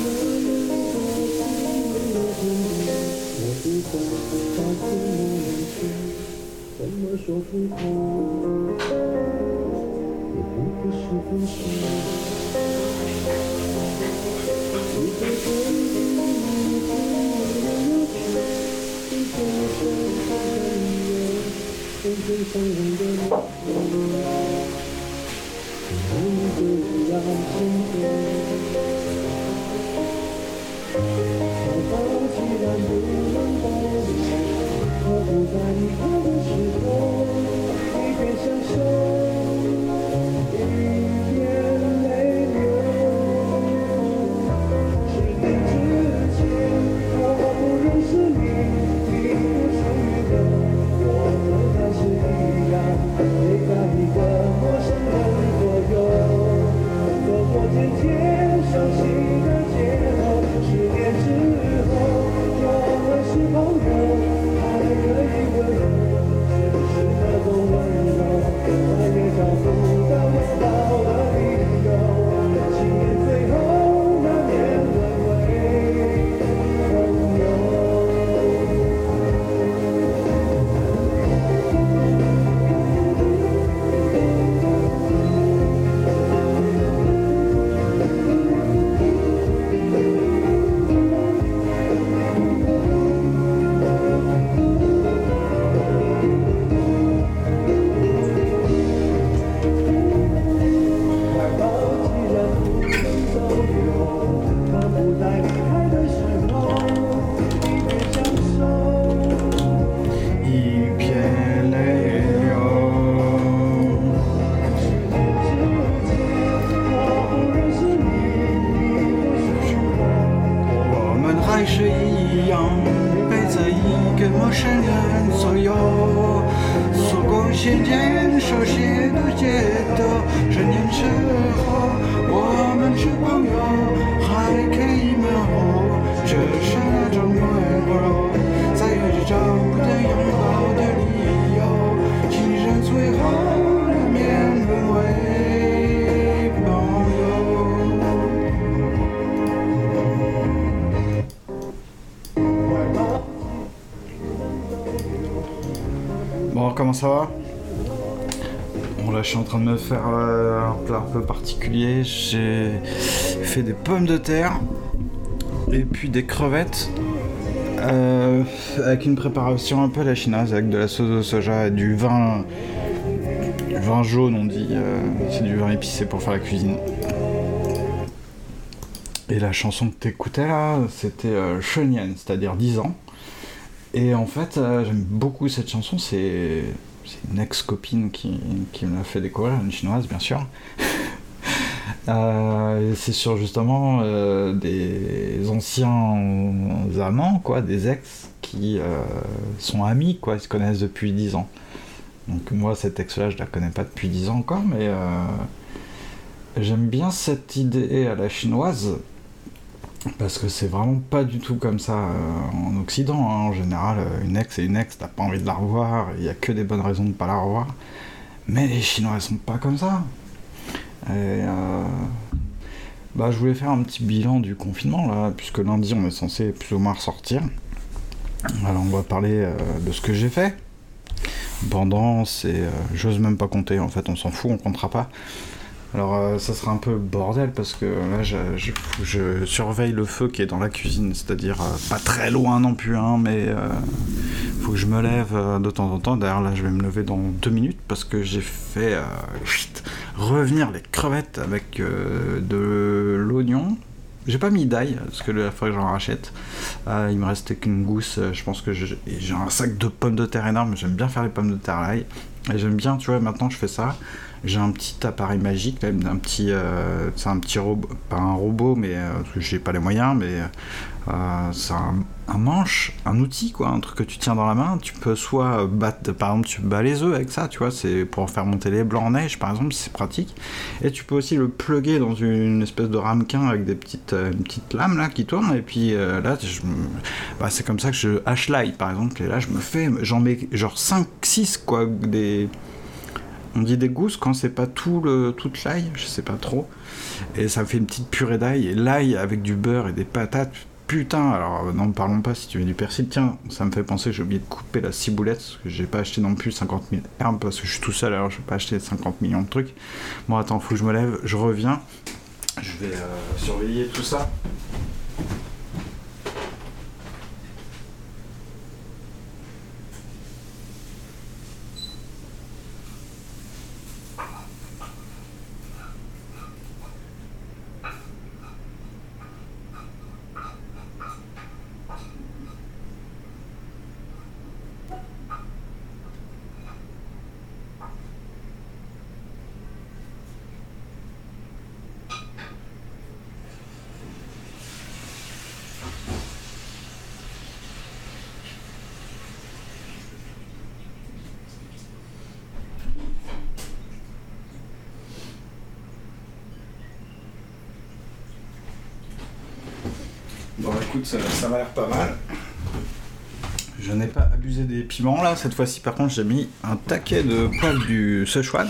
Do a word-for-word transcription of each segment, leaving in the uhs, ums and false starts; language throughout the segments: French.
Comment ça va? Bon là je suis en train de me faire euh, un plat un peu particulier. J'ai fait des pommes de terre et puis des crevettes euh, avec une préparation un peu à la chinoise, avec de la sauce de soja et du vin, du vin jaune on dit, euh, c'est du vin épicé pour faire la cuisine. Et la chanson que t'écoutais là, c'était euh, Shenian, c'est-à-dire dix ans. Et en fait, euh, j'aime beaucoup cette chanson, c'est, c'est une ex-copine qui, qui me l'a fait découvrir, une chinoise bien sûr. euh, c'est sur justement euh, des anciens amants, quoi, des ex qui euh, sont amis, quoi, ils se connaissent depuis dix ans. Donc moi, cette ex-là, je la connais pas depuis dix ans encore, mais euh, j'aime bien cette idée à la chinoise. Parce que c'est vraiment pas du tout comme ça euh, en Occident, hein. En général, une ex est une ex, t'as pas envie de la revoir, il y a que des bonnes raisons de pas la revoir. Mais les Chinois, ils sont pas comme ça. Et euh, bah, je voulais faire un petit bilan du confinement, là, puisque lundi, on est censé plus ou moins ressortir. Alors, on va parler euh, de ce que j'ai fait. Pendant, c'est... Euh, j'ose même pas compter, en fait, on s'en fout, on comptera pas. Alors euh, ça sera un peu bordel parce que là je, je, je surveille le feu qui est dans la cuisine, c'est-à-dire euh, pas très loin non plus, hein, mais euh, faut que je me lève euh, de temps en temps. D'ailleurs là je vais me lever dans deux minutes parce que j'ai fait euh, chut, revenir les crevettes avec euh, de l'oignon. J'ai pas mis d'ail parce que la fois que j'en rachète, euh, il me restait qu'une gousse. Je pense que j'ai, j'ai un sac de pommes de terre énorme. J'aime bien faire les pommes de terre à l'ail et j'aime bien, tu vois, maintenant je fais ça. J'ai un petit appareil magique, même un petit, euh, c'est un petit robot, pas un robot, mais euh, j'ai pas les moyens, mais euh, c'est un, un manche, un outil, quoi, un truc que tu tiens dans la main. Tu peux soit battre, par exemple, tu bats les œufs avec ça, tu vois, c'est pour faire monter les blancs en neige, par exemple, c'est pratique. Et tu peux aussi le plugger dans une espèce de ramequin avec des petites, euh, une petite lame là qui tourne. Et puis euh, là, je, bah, c'est comme ça que je hache l'ail, par exemple. Et là, je me fais, j'en mets genre cinq six, quoi, des On dit des gousses quand c'est pas tout le, toute l'ail, je sais pas trop. Et ça me fait une petite purée d'ail. Et l'ail avec du beurre et des patates, putain, alors n'en parlons pas si tu veux du persil. Tiens, ça me fait penser que j'ai oublié de couper la ciboulette, parce que j'ai pas acheté non plus cinquante mille herbes, parce que je suis tout seul, alors je vais pas acheter cinquante millions de trucs. Bon, attends, faut que je me lève, je reviens. Je vais euh, surveiller tout ça. Bon écoute, ça, ça m'a l'air pas mal. Je n'ai pas abusé des piments là, cette fois-ci par contre j'ai mis un taquet de poivre du Szechuan.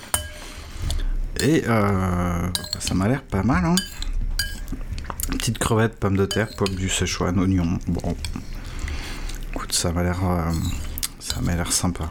Et euh, ça m'a l'air pas mal, hein. Petite crevette, pommes de terre, poivre du Szechuan, oignon. Bon, écoute, ça m'a l'air, euh, ça m'a l'air sympa.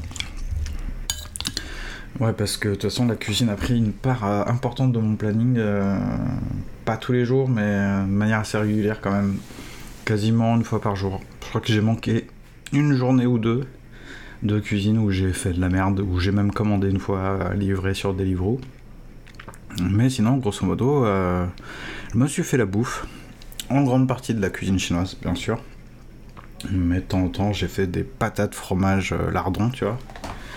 Ouais, parce que de toute façon la cuisine a pris une part euh, importante de mon planning. Euh, pas tous les jours, mais euh, de manière assez régulière quand même. Quasiment une fois par jour. Je crois que j'ai manqué une journée ou deux de cuisine où j'ai fait de la merde, où j'ai même commandé une fois livré sur Deliveroo. Mais sinon, grosso modo, euh, je me suis fait la bouffe. En grande partie de la cuisine chinoise, bien sûr. Mais de temps en temps, j'ai fait des patates fromage euh, lardon, tu vois.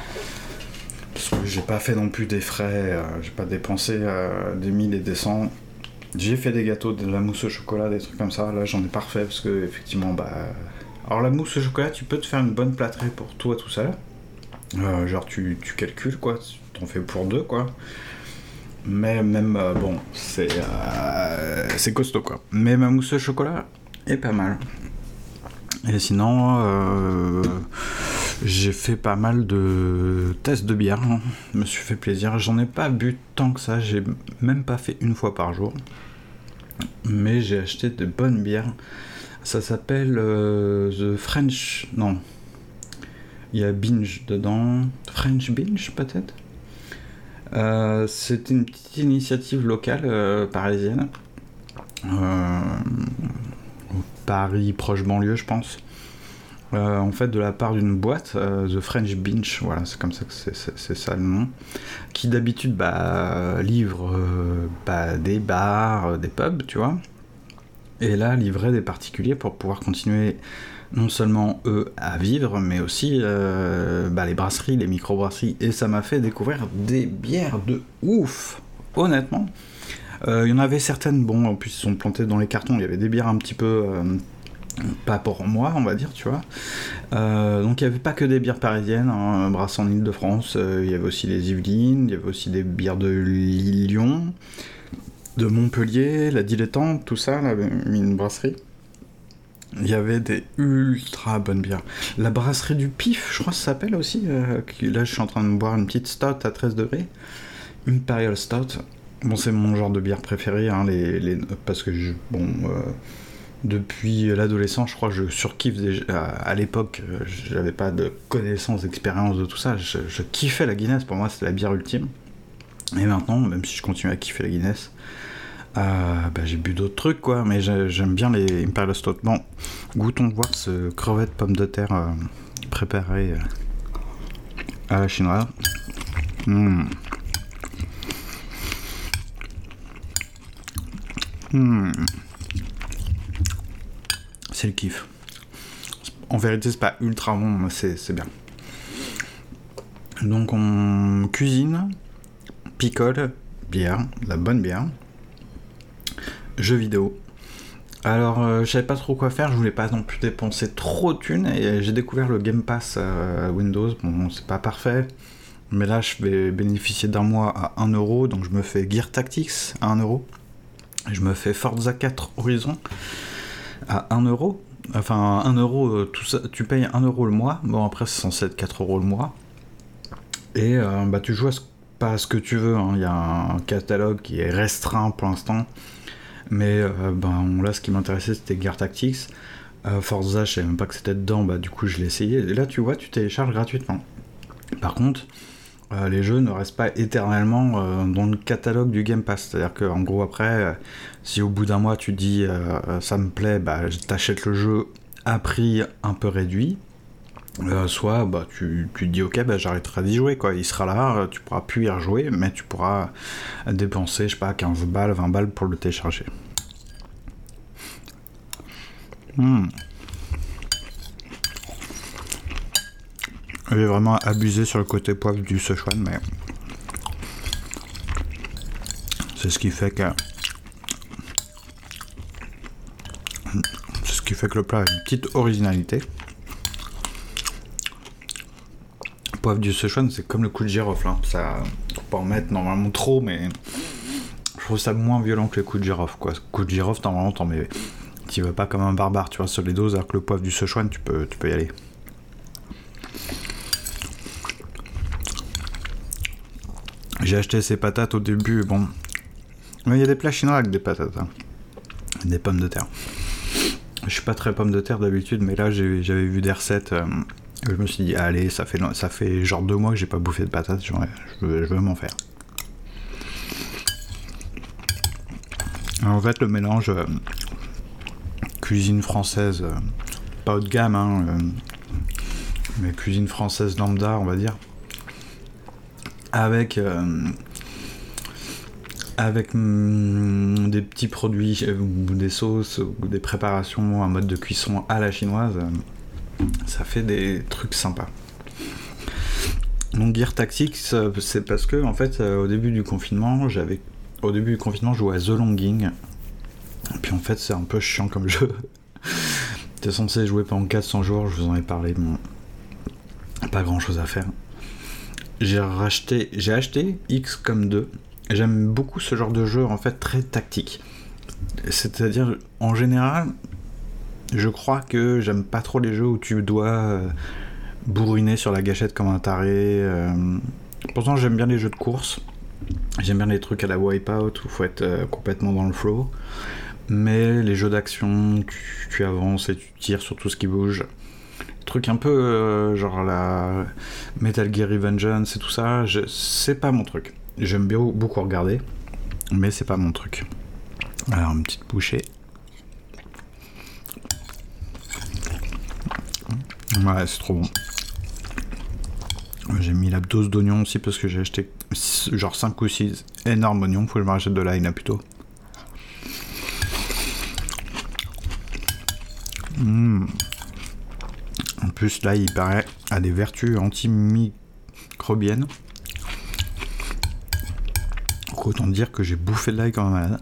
Parce que j'ai pas fait non plus des frais, euh, j'ai pas dépensé euh, des mille et des cents. J'ai fait des gâteaux, de la mousse au chocolat, des trucs comme ça. Là, j'en ai pas refait parce que, effectivement, bah. Alors, la mousse au chocolat, tu peux te faire une bonne plâtrée pour toi tout seul. Euh, genre, tu, tu calcules, quoi. Tu t'en fais pour deux, quoi. Mais même, euh, bon, c'est. Euh, c'est costaud, quoi. Mais ma mousse au chocolat est pas mal. Et sinon, euh, j'ai fait pas mal de tests de bière. Hein. Je me suis fait plaisir. J'en ai pas bu tant que ça. J'ai même pas fait une fois par jour. Mais j'ai acheté de bonnes bières. Ça s'appelle euh, The French... Non. Il y a Binge dedans. French Binge, peut-être euh, C'est une petite initiative locale euh, parisienne. Euh... Paris, proche banlieue, je pense. Euh, en fait, de la part d'une boîte, euh, The French Binge, voilà, c'est comme ça que c'est, c'est, c'est ça le nom, qui d'habitude bah, livre euh, bah, des bars, des pubs, tu vois, et là, livrer des particuliers pour pouvoir continuer non seulement eux à vivre, mais aussi euh, bah, les brasseries, les micro-brasseries, et ça m'a fait découvrir des bières de ouf, honnêtement. Il euh, y en avait certaines, bon, en plus ils sont plantés dans les cartons, il y avait des bières un petit peu, euh, pas pour moi, on va dire, tu vois. Euh, donc il n'y avait pas que des bières parisiennes, hein, brassées en Ile-de-France, euh, il y avait aussi les Yvelines, il y avait aussi des bières de Lyon, de Montpellier, la Dilettante, tout ça, là, une brasserie. Il y avait des ultra bonnes bières. La brasserie du Pif, je crois que ça s'appelle aussi, euh, là je suis en train de boire une petite stout à treize degrés, Imperial Stout. Bon, c'est mon genre de bière préférée, hein, les, les, parce que, je, bon, euh, depuis l'adolescence, je crois que je surkiffe déjà. À, à l'époque, j'avais pas de connaissances, d'expérience de tout ça. Je, je kiffais la Guinness, pour moi, c'était la bière ultime. Et maintenant, même si je continue à kiffer la Guinness, euh, bah, j'ai bu d'autres trucs, quoi, mais j'aime bien les Imperial Stout. Bon, goûtons voir ce crevette pomme de terre euh, préparé euh, à la chinoise. Mmh. Mmh. C'est le kiff. En vérité, c'est pas ultra bon, mais c'est, c'est bien. Donc, on cuisine, picole, bière, de la bonne bière, jeux vidéo. Alors, euh, je savais pas trop quoi faire, je voulais pas non plus dépenser trop de thunes, et j'ai découvert le Game Pass euh, Windows. Bon, c'est pas parfait, mais là, je vais bénéficier d'un mois à un euro, donc je me fais Gear Tactics à un euro. Je me fais Forza quatre Horizon à un euro. Enfin, un euro, tout ça, tu payes un euro le mois. Bon, après, c'est censé être quatre euros le mois. Et euh, bah, tu joues à ce, pas à ce que tu veux, hein. Il y a un catalogue qui est restreint pour l'instant, mais euh, bah, là ce qui m'intéressait c'était Gear Tactics. Euh, Forza, je savais même pas que c'était dedans, bah du coup je l'ai essayé. Et là tu vois, tu télécharges gratuitement. Par contre, euh, les jeux ne restent pas éternellement euh, dans le catalogue du Game Pass. C'est-à-dire qu'en gros après, euh, si au bout d'un mois tu dis euh, ça me plaît, bah t'achètes le jeu à prix un peu réduit. Euh, soit bah, tu, tu te dis ok, bah, j'arrêterai d'y jouer, quoi. Il sera là, tu pourras plus y rejouer, mais tu pourras dépenser, je sais pas, quinze balles, vingt balles pour le télécharger. Mmh. J'ai vraiment abusé sur le côté poivre du Szechuan, mais c'est ce qui fait que c'est ce qui fait que le plat a une petite originalité. Le poivre du Szechuan, c'est comme le coup de girofle, hein. Ça, faut pas en mettre normalement trop, mais je trouve ça moins violent que le coup de girofle, quoi. Le coup de girofle, normalement, t'en mets, tu vas pas comme un barbare, tu vois, sur les doses, alors que le poivre du Szechuan, tu peux, tu peux y aller. J'ai acheté ces patates au début, bon. Mais il y a des plats chinois avec des patates, hein. Des pommes de terre. Je suis pas très pomme de terre d'habitude, mais là j'ai, j'avais vu des recettes. Euh, je me suis dit, allez, ça fait, ça fait genre deux mois que j'ai pas bouffé de patates, genre, je, veux, je veux m'en faire. Alors, en fait, le mélange euh, cuisine française, euh, pas haut de gamme, hein, euh, mais cuisine française lambda, on va dire, avec euh, avec mm, des petits produits euh, ou des sauces ou des préparations en mode de cuisson à la chinoise, euh, ça fait des trucs sympas. Donc Gear Tactics, euh, c'est parce que en fait euh, au début du confinement, j'avais au début du confinement je jouais à The Longing. Et puis en fait c'est un peu chiant comme jeu. T'es censé jouer pendant quatre cents jours, je vous en ai parlé, bon, pas grand chose à faire. J'ai racheté, j'ai acheté X COM deux. J'aime beaucoup ce genre de jeu en fait très tactique. C'est-à-dire en général, je crois que j'aime pas trop les jeux où tu dois euh, bourriner sur la gâchette comme un taré. Euh... Pourtant j'aime bien les jeux de course. J'aime bien les trucs à la Wipeout où il faut être euh, complètement dans le flow. Mais les jeux d'action, tu, tu avances et tu tires sur tout ce qui bouge. Truc un peu euh, genre la Metal Gear Revengeance et tout ça, je, c'est pas mon truc. J'aime bien beaucoup regarder, mais c'est pas mon truc. Alors une petite bouchée. Ouais, c'est trop bon. J'ai mis la dose d'oignons aussi parce que j'ai acheté genre cinq ou six énormes oignons. Faut que je me rachète de l'ail là plutôt. Mmh. En plus, là, il paraît a des vertus antimicrobiennes. Donc, autant dire que j'ai bouffé de l'ail quand même malade.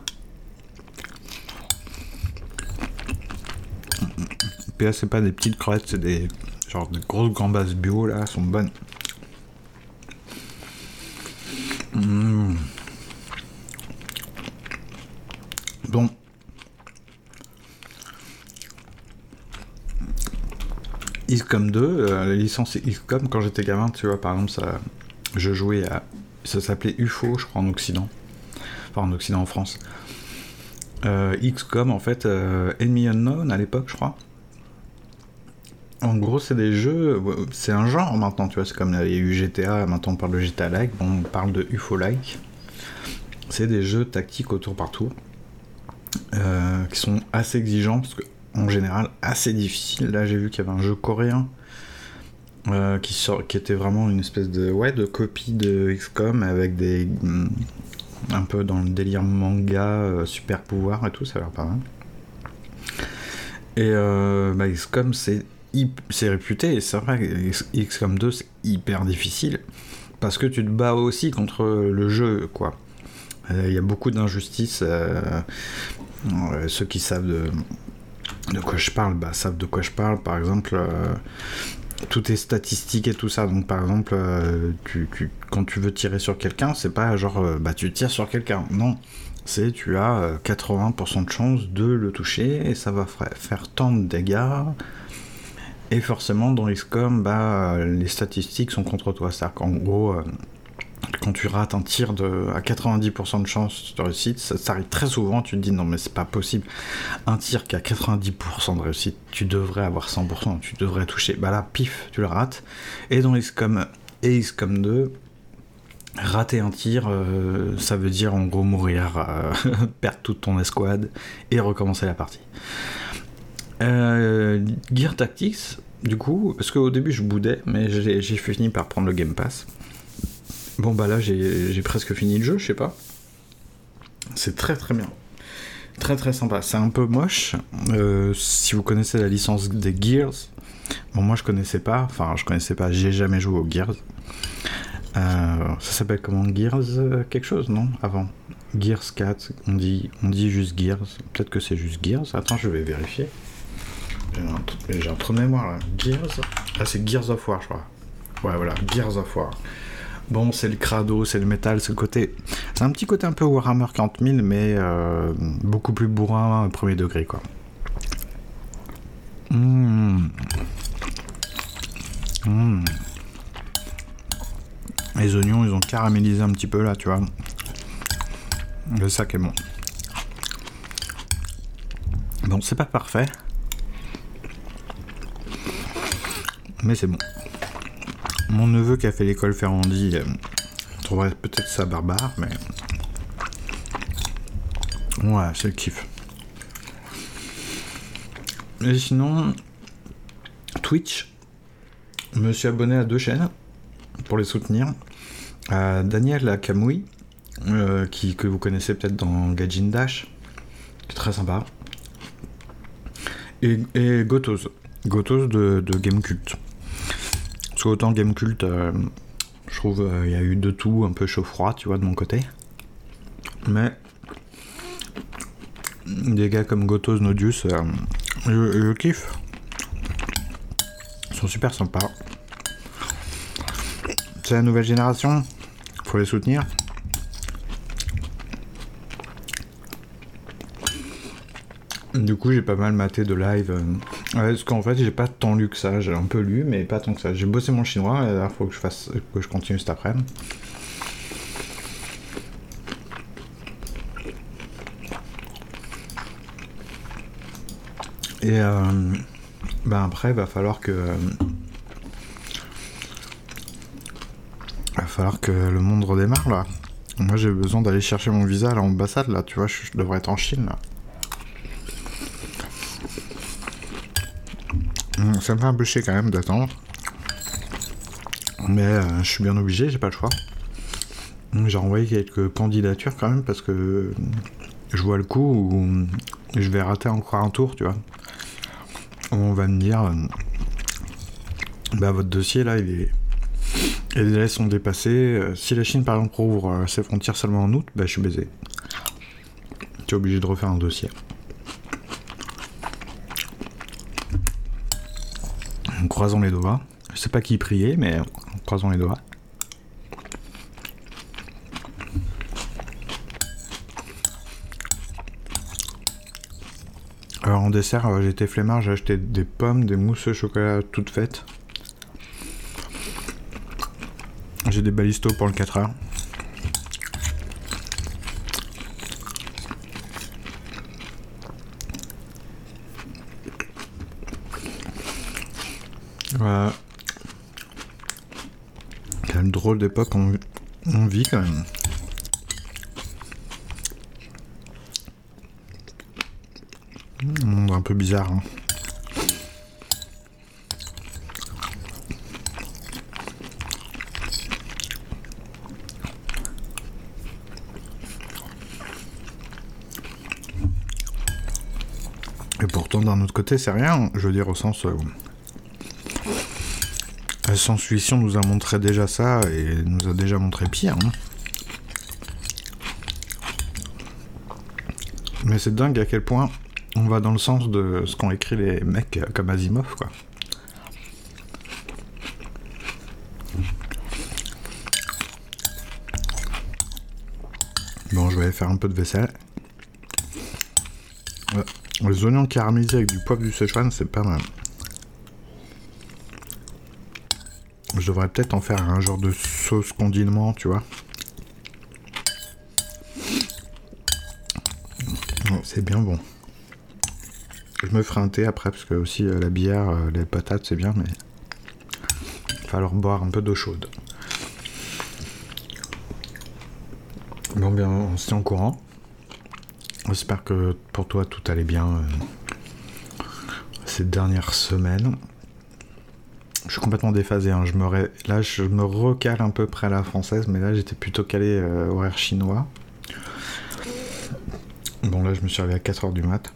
Puis là, c'est pas des petites crevettes, c'est des genre de grosses gambas bio, là, elles sont bonnes. Mmh. Bon. X COM deux, euh, la licence X COM, quand j'étais gamin, tu vois, par exemple, ça, je jouais à... Ça s'appelait U F O, je crois, en Occident. Enfin, en Occident, en France. Euh, X COM, en fait, euh, Enemy Unknown, à l'époque, je crois. En gros, c'est des jeux... C'est un genre, maintenant, tu vois, c'est comme il y a eu G T A, maintenant on parle de G T A-like, bon, on parle de U F O-like. C'est des jeux tactiques au tour par tour, euh, qui sont assez exigeants, parce que en général assez difficile. Là j'ai vu qu'il y avait un jeu coréen euh, qui, sort, qui était vraiment une espèce de, ouais, de copie de X COM avec des mm, un peu dans le délire manga, euh, super pouvoir et tout, ça a l'air pas mal. Et euh, bah, X COM c'est, c'est réputé, et c'est vrai que X COM deux c'est hyper difficile parce que tu te bats aussi contre le jeu, quoi. Il euh, y a beaucoup d'injustices. Euh, euh, ceux qui savent de de quoi je parle, bah, savent de quoi je parle. Par exemple, euh, tout est statistique et tout ça. Donc, par exemple, euh, tu, tu, quand tu veux tirer sur quelqu'un, c'est pas genre, euh, bah, tu tires sur quelqu'un. Non, c'est tu as euh, quatre-vingts pour cent de chance de le toucher et ça va fra- faire tant de dégâts. Et forcément, dans X COM, bah, les statistiques sont contre toi. C'est-à-dire qu'en gros, euh, quand tu rates un tir de, à quatre-vingt-dix pour cent de chance de réussite, ça, ça arrive très souvent, tu te dis non mais c'est pas possible. Un tir qui a quatre-vingt-dix pour cent de réussite, tu devrais avoir cent pour cent, tu devrais toucher. Bah là, pif, tu le rates. Et dans X COM et X COM deux, rater un tir, euh, ça veut dire en gros mourir, euh, perdre toute ton escouade et recommencer la partie. Euh, Gear Tactics, du coup, parce qu'au début je boudais, mais j'ai, j'ai fini par prendre le Game Pass. Bon bah là j'ai, j'ai presque fini le jeu, je sais pas. C'est très très bien. Très très sympa. C'est un peu moche. Euh, si vous connaissez la licence des Gears, bon moi je connaissais pas, enfin je connaissais pas, j'ai jamais joué aux Gears. Euh, ça s'appelle comment, Gears euh, quelque chose, non? Avant. Gears quatre, on dit, on dit juste Gears. Peut-être que c'est juste Gears. Attends, je vais vérifier. J'ai un, j'ai un trou de mémoire là. Gears. Ah, c'est Gears of War, je crois. Ouais, voilà, Gears of War. Bon, c'est le crado, c'est le métal, c'est le côté. C'est un petit côté un peu Warhammer quarante mille, mais euh, beaucoup plus bourrin, premier degré, quoi. Mmh. Mmh. Les oignons, ils ont caramélisé un petit peu là, tu vois. Le sac est bon. Bon, c'est pas parfait. Mais c'est bon. Mon neveu qui a fait l'école Ferrandi euh, trouverait peut-être ça barbare, mais... Ouais, c'est le kiff. Et sinon... Twitch. Je me suis abonné à deux chaînes pour les soutenir. À Daniel à Kamui, euh, qui, que vous connaissez peut-être dans Gaijin Dash, qui est très sympa. Et, et Gotos. Gotos de, de Gamecult. Parce qu'autant Gamecult, euh, je trouve il euh, y a eu de tout, un peu chaud-froid, tu vois, de mon côté. Mais des gars comme Gotos, Nodius, euh, je, je kiffe. Ils sont super sympas. C'est la nouvelle génération, faut les soutenir. Du coup, j'ai pas mal maté de live. Euh, parce qu'en fait, j'ai pas tant lu que ça. J'ai un peu lu, mais pas tant que ça. J'ai bossé mon chinois, et là, faut que je fasse, que je continue cet après-midi. Et euh, ben après, il va falloir que. Euh, va falloir que le monde redémarre là. Moi, j'ai besoin d'aller chercher mon visa à l'ambassade là. Tu vois, je, je devrais être en Chine là. Ça me fait un peu chier quand même d'attendre. Mais euh, je suis bien obligé, j'ai pas le choix. J'ai envoyé quelques candidatures quand même parce que je vois le coup où je vais rater encore un tour, tu vois. Où on va me dire euh, bah votre dossier là il est. Et les délais sont dépassés. Si la Chine par exemple rouvre ses frontières seulement en août, bah je suis baisé. Tu es obligé de refaire un dossier. Croisons les doigts. Je sais pas qui prier, mais croisons les doigts. Alors en dessert, j'étais flemmard, j'ai acheté des pommes, des mousses au chocolat toutes faites. J'ai des balistos pour le quatre heures. Voilà. Quelle drôle d'époque on, on vit quand même. Un monde un peu bizarre. Hein. Et pourtant, d'un autre côté, c'est rien. Je veux dire, au sens... Euh, la science-fiction nous a montré déjà ça et nous a déjà montré pire. Hein. Mais c'est dingue à quel point on va dans le sens de ce qu'ont écrit les mecs comme Asimov, quoi. Bon, je vais aller faire un peu de vaisselle. Ouais. Les oignons caramélisés avec du poivre du Szechuan, c'est pas mal. Je devrais peut-être en faire un genre de sauce condiment, tu vois. Oh, c'est bien bon. Je me ferai un thé après, parce que aussi euh, la bière, euh, les patates, c'est bien, mais il va falloir boire un peu d'eau chaude. Bon, bien, on se tient au courant. J'espère que pour toi, tout allait bien euh, ces dernières semaines. Je suis complètement déphasé, hein. je me ré... là je me recale un peu près à la française, mais là j'étais plutôt calé euh, horaire chinois. Bon là je me suis réveillé à quatre heures du mat.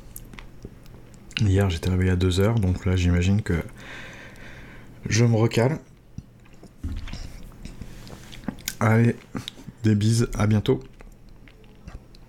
Hier j'étais réveillé à deux heures, donc là j'imagine que je me recale. Allez, des bises, à bientôt.